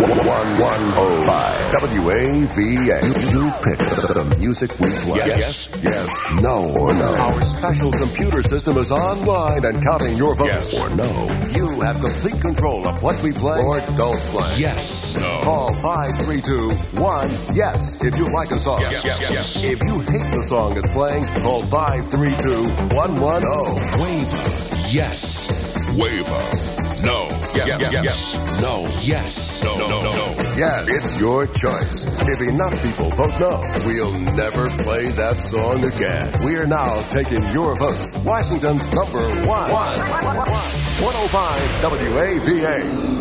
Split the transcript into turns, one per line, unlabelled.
105 WAVA. You pick the music we play. Yes, no, or no. Our special computer system is online and counting your votes. Yes or no. You have complete control of what we play or don't play. Yes, no. Call 532-1-YES if you like a song. Yes. If you hate the song that's playing, call 532-110. Waiver. Yes. Waiver. No. Yes. No. Yes. No. Yes, it's your choice. If enough people vote no, we'll never play that song again. We are now taking your votes. Washington's number one. 105 WAVA.